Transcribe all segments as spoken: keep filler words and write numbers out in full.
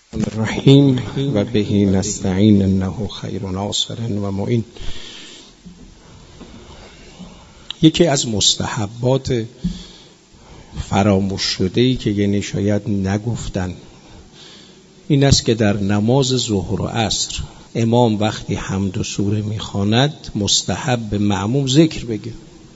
الرحیم و بهی نستعین انه خیر ناصر و معین. یکی از مستحبات فراموش شده‌ای که یعنی شاید نگفتن این است که در نماز ظهر و عصر امام وقتی حمد و سوره میخواند مستحب به مأموم ذکر بگه.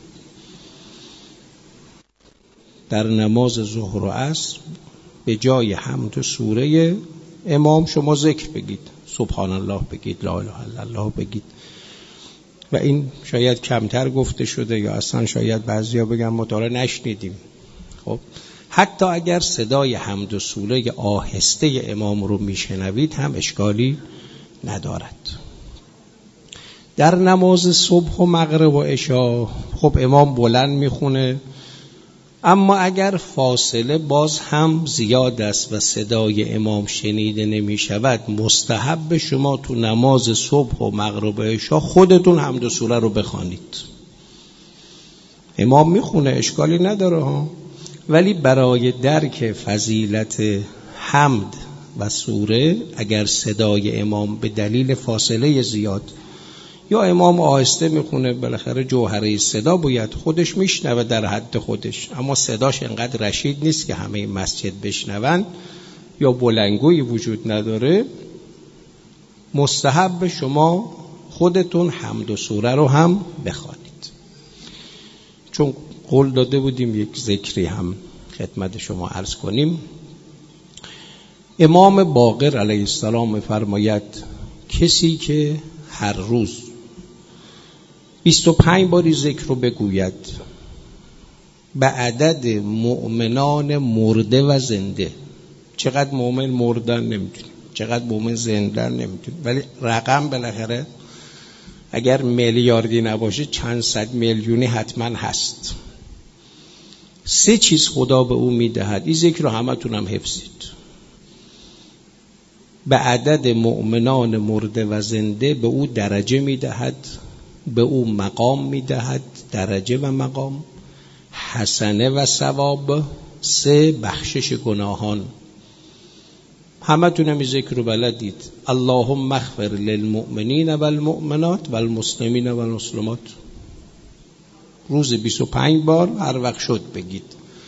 در نماز ظهر و عصر به جای حمد و سوره امام شما ذکر بگید، سبحان الله بگید، لا اله الا الله بگید. و این شاید کمتر گفته شده یا اصلا شاید بعضیا بگن مطالعه نشنیدیم. خب حتی اگر صدای حمد و سوره آهسته امام رو میشنوید هم اشکالی ندارد. در نماز صبح و مغرب و عشا خب امام بلند میخونه، اما اگر فاصله باز هم زیاد است و صدای امام شنیده نمی شود، مستحب شما تو نماز صبح و مغرب و عشا خودتون حمد و سوره رو بخوانید. امام میخونه اشکالی نداره ها، ولی برای درک فضیلت حمد و سوره اگر صدای امام به دلیل فاصله زیاد یا امام آهسته میخونه، بالاخره جوهره صدا باید خودش میشنوه در حد خودش، اما صداش انقدر رشید نیست که همه مسجد بشنون یا بلندگویی وجود نداره، مستحب شما خودتون حمد و سوره رو هم بخوانید. چون قول داده بودیم یک ذکری هم خدمت شما عرض کنیم. امام باقر علیه السلام فرماید کسی که هر روز بیست و پنج باری ذکر رو بگوید به عدد مؤمنان مرده و زنده، چقدر مؤمن مردن نمیدونیم، چقدر مؤمن زندن نمیدونیم، ولی رقم بالاخره اگر میلیاردی نباشه چند صد میلیونی حتما هست. سه چیز خدا به او میدهد، این ذکر رو همه تونم حفظید. به عدد مؤمنان مرده و زنده به او درجه میدهد، به او مقام میدهد، درجه و مقام، حسنه و ثواب، سه بخشش گناهان. همه تونم این ذکر رو بلدید. اللهم اغفر للمؤمنین والمؤمنات والمسلمین والمسلمات. روز بیست و پنج بار هر وقت شد بگید.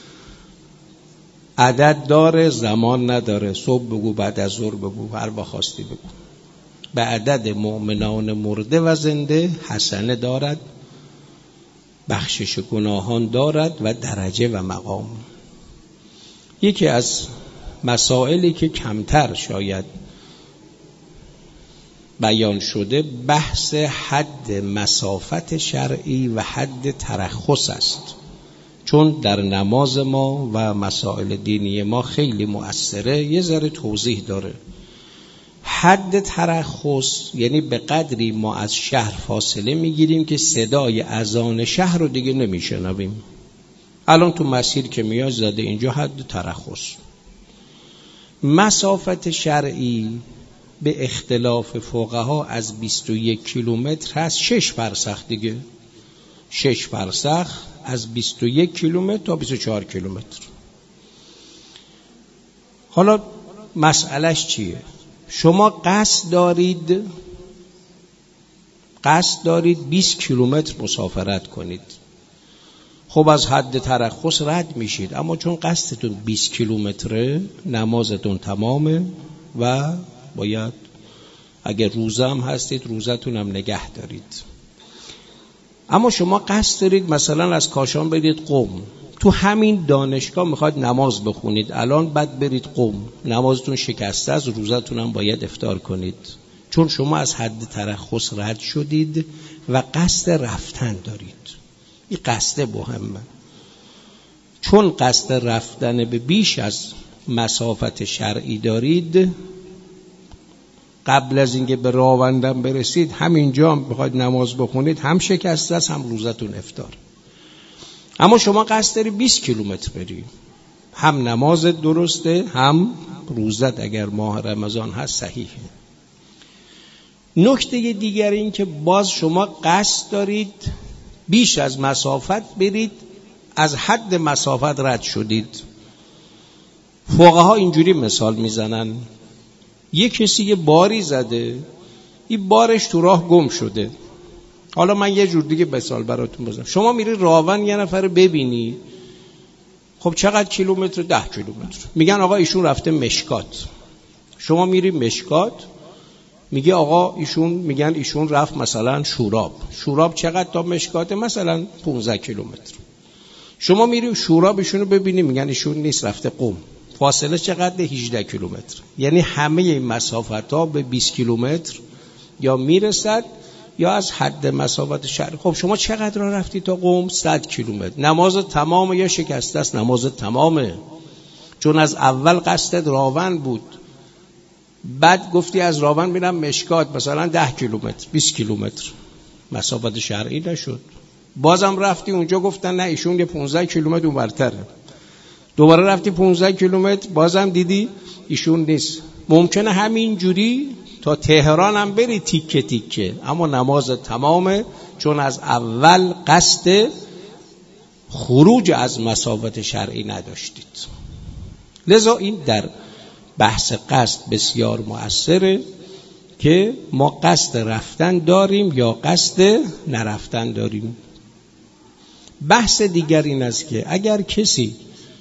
عدد داره، زمان نداره، صبح بگو، بعد از ظهر بگو، هر وقت خواستی بگو. به عدد مؤمنان مرده و زنده حسنه دارد، بخشش گناهان دارد و درجه و مقام. یکی از مسائلی که کمتر شاید بیان شده بحث حد مسافت شرعی و حد ترخص است، چون در نماز ما و مسائل دینی ما خیلی مؤثره. یه ذره توضیح داره. حد ترخص یعنی به قدری ما از شهر فاصله میگیریم که صدای اذان شهر رو دیگه نمیشنویم. الان تو مسیر که میاد زده اینجا حد ترخص. مسافت شرعی به اختلاف فقها از بیست و یک کیلومتر هست، شش فرسخ دیگه. شش فرسخ از بیست و یک کیلومتر تا بیست و چهار کیلومتر. حالا مسئلهش چیه؟ شما قصد دارید قصد دارید بیست کیلومتر مسافرت کنید، خب از حد ترخص رد میشید، اما چون قصدتون بیست کیلومتره نمازتون تمامه و باید اگر روزه هم هستید روزتون هم نگه دارید. اما شما قصد دارید مثلا از کاشان برید قم، تو همین دانشگاه میخواید نماز بخونید الان، بعد برید قم، نمازتون شکسته از روزتون هم باید افطار کنید، چون شما از حد ترخص رد شدید و قصد رفتن دارید. این قصد مهمه، چون قصد رفتن به بیش از مسافت شرعی دارید، قبل از اینکه به راوندم برسید همینجا هم بخواید نماز بخونید هم شکسته است هم روزتون افطار. اما شما قصد داری بیست کیلومتر بری، هم نماز درسته هم روزت اگر ماه رمضان هست صحیحه. نکته دیگر این که باز شما قصد دارید بیش از مسافت برید، از حد مسافت رد شدید. فقها اینجوری مثال میزنن یه کسی یه باری زده، این بارش تو راه گم شده. حالا من یه جور دیگه مثال براتون بزنم. شما میری راون یه نفر ببینی، خب چقدر کیلومتر؟ ده کیلومتر. میگن آقا ایشون رفته مشکات. شما میری مشکات، میگه آقا ایشون، میگن ایشون رفت مثلا شوراب. شوراب چقدر تا مشکات؟ مثلا پانزده کیلومتر. شما میری شوراب ایشونو ببینی، میگن ایشون نیست، رفته قم. فاصله چقدر؟ هجده کیلومتر. یعنی همه این مسافت‌ها به بیست کیلومتر یا میرسد یا از حد مسافت شهر. خب شما چقدر را رفتی تا قم؟ صد کیلومتر. نماز تمام یا شکسته است؟ نماز تمامه، چون از اول قصدت راون بود، بعد گفتی از راون میرم مشکات، مثلا ده کیلومتر، بیست کیلومتر، مسافت شرعی نشد. بازم رفتی اونجا گفتن نه ایشون یه پانزده کیلومتر اونورتره. دوباره رفتی پانزده کیلومتر، بازم دیدی ایشون نیست. ممکنه همین جوری تا تهران هم بری تیکه تیکه، اما نماز تمامه، چون از اول قصد خروج از مسافت شرعی نداشتید. لذا این در بحث قصد بسیار مؤثره که ما قصد رفتن داریم یا قصد نرفتن داریم. بحث دیگر این است که اگر کسی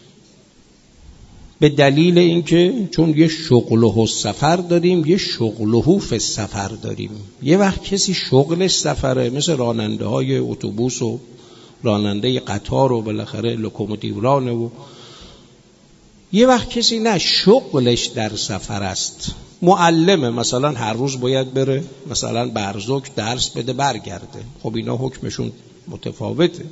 به دلیل اینکه چون یه شغله سفر داریم، یه شغله فی سفر داریم، یه وقت کسی شغلش سفره، مثل راننده های اتوبوس و راننده قطار و بالاخره لوکوموتیو رانه، و یه وقت کسی نه شغلش در سفر است، معلمه، مثلا هر روز باید بره مثلا برزوک درس بده برگرده. خب اینا حکمشون متفاوته.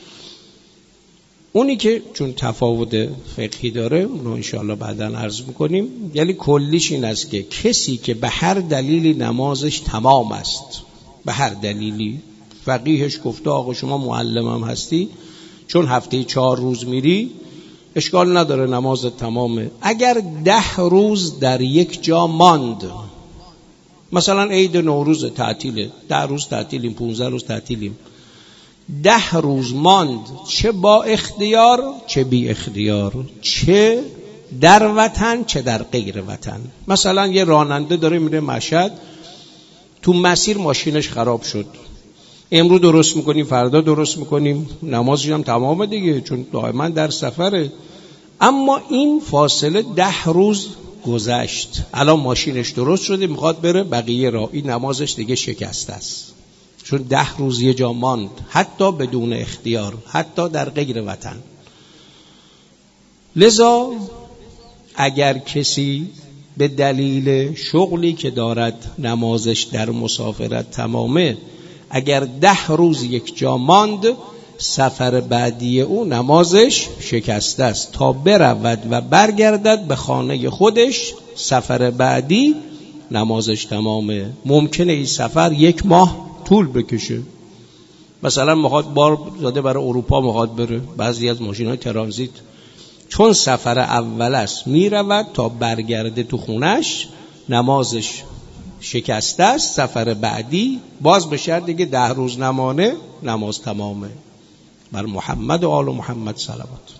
اونی که چون تفاوت فقهی داره اونو انشاءالله بعداً عرض میکنیم. یعنی کلیش این است که کسی که به هر دلیلی نمازش تمام است، به هر دلیلی، فقیهش گفته آقا شما معلمم هستی، چون هفته چهار روز میری اشکال نداره نماز تمامه. اگر ده روز در یک جا ماند، مثلا عید نوروز تعطیله، ده روز تعطیلیم، پونزده روز تعطیلیم، ده روز ماند، چه با اختیار چه بی اختیار، چه در وطن چه در غیر وطن. مثلا یه راننده داره میره مشهد، تو مسیر ماشینش خراب شد، امروز درست میکنیم فردا درست میکنیم، نمازش هم تمامه دیگه، چون دائما در سفره. اما این فاصله ده روز گذشت، الان ماشینش درست شده، میخواد بره بقیه را، این نمازش دیگه شکسته است، چون ده روز یه جا ماند، حتی بدون اختیار، حتی در غیر وطن. لذا اگر کسی به دلیل شغلی که دارد نمازش در مسافرت تمامه، اگر ده روز یک جا ماند، سفر بعدی او نمازش شکسته است تا برود و برگردد به خانه خودش. سفر بعدی نمازش تمامه. ممکنه این سفر یک ماه طول بکشه، مثلا میخواد بار زده برای اروپا میخواد بره، بعضی از ماشین‌های ترانزیت چون سفر اول است میرود تا برگرده تو خونش، نمازش شکسته است. سفر بعدی باز به شرط دیگه ده روز نمانه، نماز تمامه. بر محمد و آل محمد صلوات.